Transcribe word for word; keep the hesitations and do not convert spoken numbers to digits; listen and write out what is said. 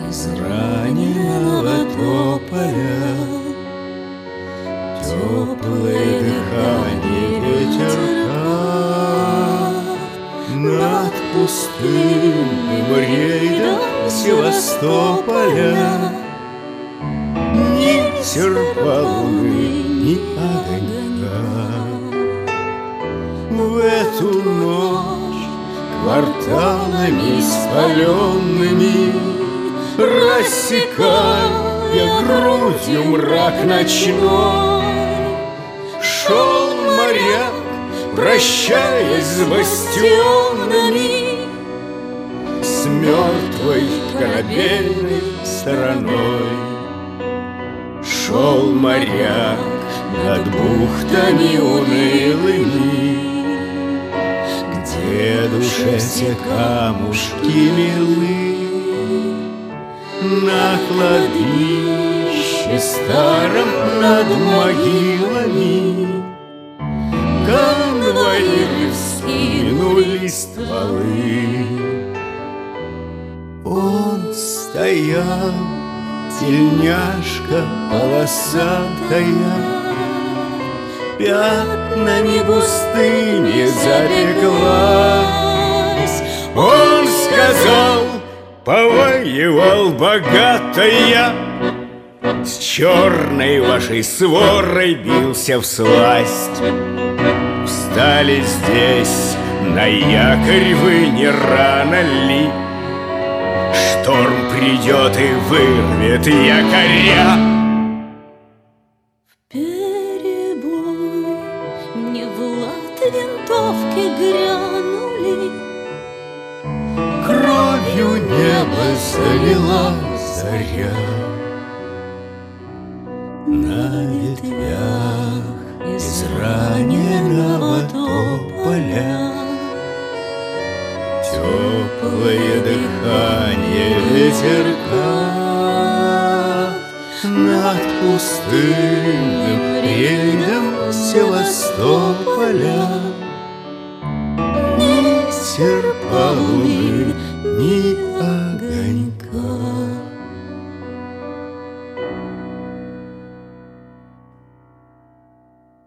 из раненого тополя. Теплое дыхание ветерка над пустынным рейдом Севастополя. Ни серпа луны, ни огонька. В эту ночь кварталами спаленными, рассекая грудью мрак ночной, шел моряк, прощаясь с бастионами, с мертвой корабельной стороной. Шел моряк над бухтами унылыми, где душе все камушки милы. На кладбище старом над могилами конвоиры вскинули стволы. Он стоял, тельняшка полосатая, пятнами густыми запеклась. Он сказал: повоевал богато я, с черной вашей сворой бился всласть. Встали здесь на якорь вы, не рано ли? Шторм придет и вырвет якоря. В перебой мне в лад винтовки грянули, кровью небо залила заря. На ветвях из раненого тополя теплое дыхание ветерка над пустынным рейдом Севастополя.